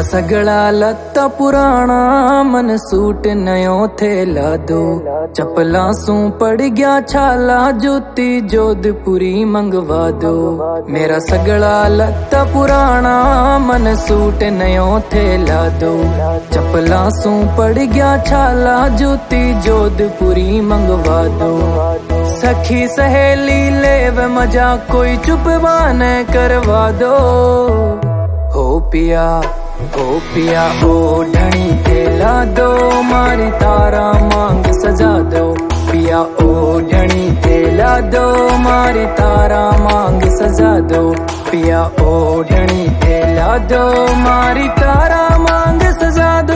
मेरा सगड़ा लत्ता पुराना मन सूट नयो थे ला दो। चप्पला सू पड़ गया छाला जूती जोधपुरी मंगवा दो। मेरा सगड़ा लत्ता पुराना मन सूट नयो थे ला दो। चप्पला सू पड़ गया छाला जूती जोधपुरी मंगवा दो। सखी सहेली लेव मजा कोई चुप बाने करवा दो। हो पिया ओ ढणी खेला दो मारी तारा मांग सजा दो। पिया ओ ढणी खेला दो मारी तारा मांग सजा दो। पिया ओ ढणी खेला दो मारी तारा मांग सजा दो।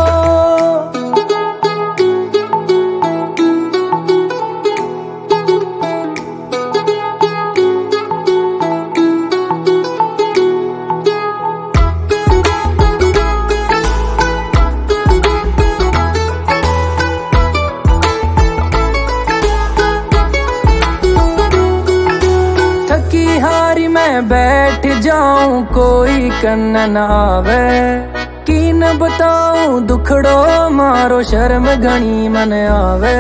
हारी मैं बैठ जाऊं कोई कन्न न आवे। की न बताऊं दुखड़ो मारो शर्म घनी मन आवे।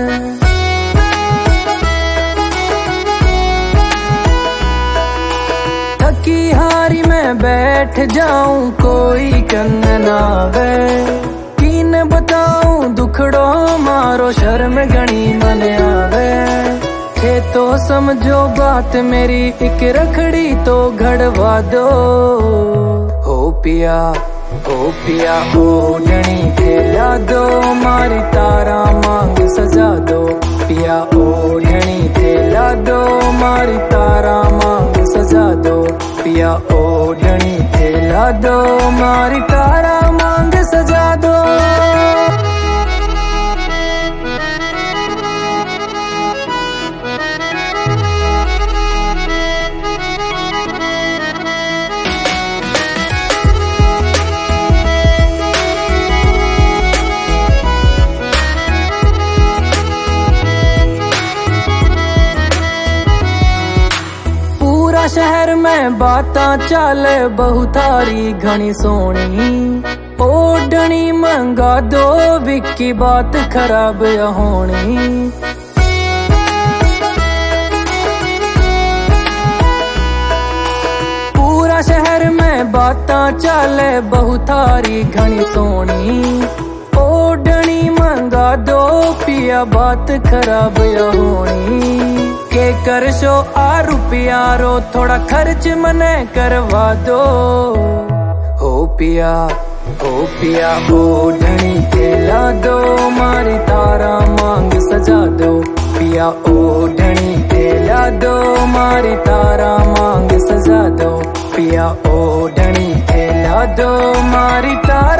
थकी हारी मैं बैठ जाऊं कोई कन्न न आवे। की न बताऊं दुखड़ो मारो शर्म घनी मन आवे। थे तो समझो बात मेरी एक रखड़ी तो घड़वा दो। हो पिया ओ ढणी खेला दो मारी तारा मांग सजा दो। पिया ओ ढणी खेला दो मारी तारा मांग सजा दो। पिया ओ ढणी खेला दो मारी तारा मांग सजा दो। शहर में बातां चाले बहुतारी घनी सोनी। ओ ढणी मंगा दो विक्की बात खराब होनी। पूरा शहर में बातां चाले बहुतारी घनी सोनी। ओ ढणी मंगा दो पिया बात खराब होनी। के करशो आ रुपया रो थोड़ा खर्च मने करवा दो। हो पिया ओ ढणी खेला दो मारी तारा मांग सजा दो। पिया ओ ढणी खेला दो मारी तारा मांग सजा दो। पिया ओ ढणी खेला दो मारी तारा